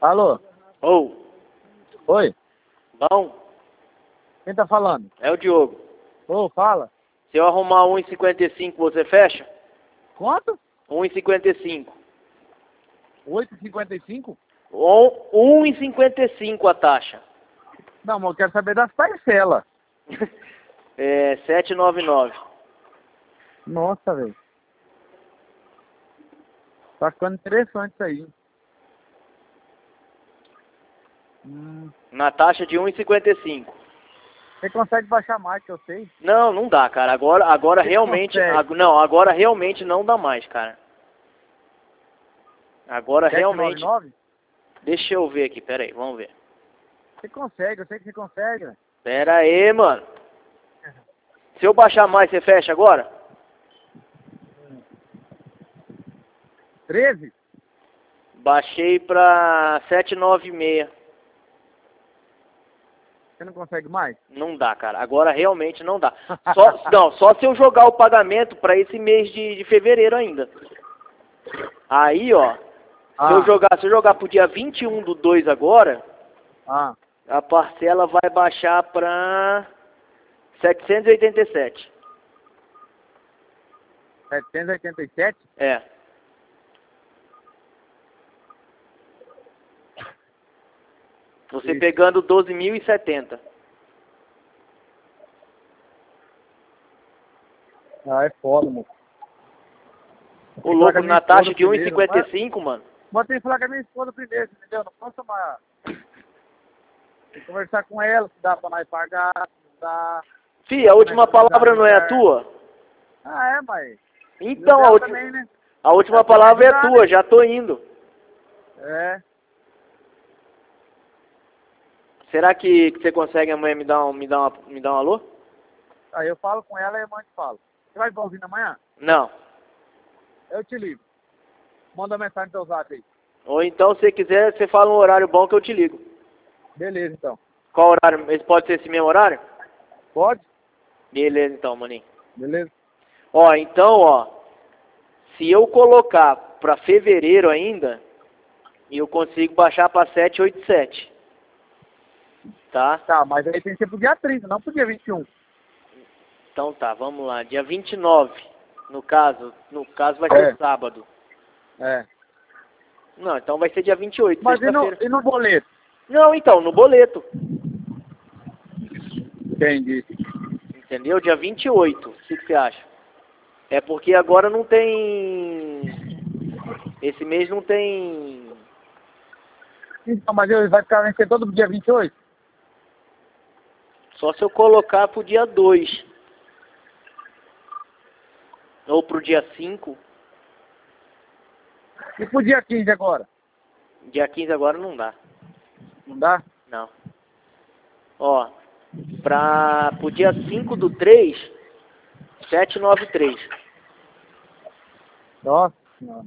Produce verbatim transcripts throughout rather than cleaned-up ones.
Alô? Ô, Oi? bom, Quem tá falando? é o Diogo. Ô, fala. Se eu arrumar um e cinquenta e cinco, você fecha? Quanto? um e cinquenta e cinco. oito e cinquenta e cinco? Ou um e cinquenta e cinco a taxa. Não, mas eu quero saber das parcelas. É sete nove nove. Nossa, velho. Tá ficando interessante isso aí. Hum, Na taxa de um e cinquenta e cinco. você consegue baixar mais, que eu sei. Não, não dá, cara. Agora, agora Você realmente, consegue. ag- não, agora realmente não dá mais, cara. Agora sete nove realmente, nove? deixa eu ver aqui, pera aí, vamos ver. Você consegue, eu sei que você consegue, velho. Pera aí, mano. Se eu baixar mais, você fecha agora? treze? Baixei pra sete nove seis. Você não consegue mais? Não dá, cara. Agora realmente não dá. Só, não, só se eu jogar o pagamento para esse mês de, de fevereiro ainda. Aí, ó, Ah. se eu jogar, se eu jogar pro dia vinte e um do dois agora, Ah, a parcela vai baixar para setecentos e oitenta e sete. setecentos e oitenta e sete? É. Você Isso. pegando doze mil e setenta. Ah, é foda, moço. O louco na taxa de um e cinquenta e cinco, mano. Mas tem que falar com a minha esposa primeiro, entendeu? Não posso chamar. Tem que conversar com ela, se dá pra nós pagar, se não dá. Fih, a última palavra não é a tua? Ah, é, mas... Então, a última, também, né? a última Ela palavra é ajudar, tua, né? já tô indo. É. Será que, que você consegue amanhã me dar um, me dar uma, me dar um alô? Aí eu falo com ela e amanhã te falo. Você vai ouvir amanhã? Não. Eu te ligo. Manda uma mensagem no teu zap aí. Ou então, se quiser, você fala um horário bom que eu te ligo. Beleza, então. Qual horário? Esse pode ser esse mesmo horário? Pode? Beleza, então, maninho. Beleza. Ó, então, ó, se eu colocar pra fevereiro ainda, eu consigo baixar pra sete oito sete. Tá? Tá, mas aí tem que ser pro dia trinta, não pro dia vinte e um. Então tá, vamos lá. Dia vinte e nove, no caso, no caso vai É. ser sábado. É. Não, então vai ser dia vinte e oito, Mas e no, sexta-feira. e no boleto? Não, então, no boleto. Entendi. Entendeu? Dia vinte e oito. O que, que você acha? É porque agora não tem... Esse mês não tem... Então, mas ele vai ficar vencer todo dia vinte e oito? Só se eu colocar pro dia dois. Ou pro dia cinco. E pro dia quinze agora? Dia quinze agora não dá. Não dá? Não. Ó, pra, pro dia cinco do três, sete nove três. Nossa senhora.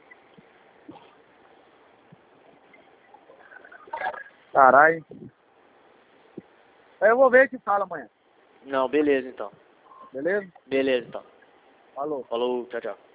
Caralho. Aí eu vou ver e te falo amanhã. Não, beleza então. Beleza? Beleza então. Falou. Falou, tchau, tchau.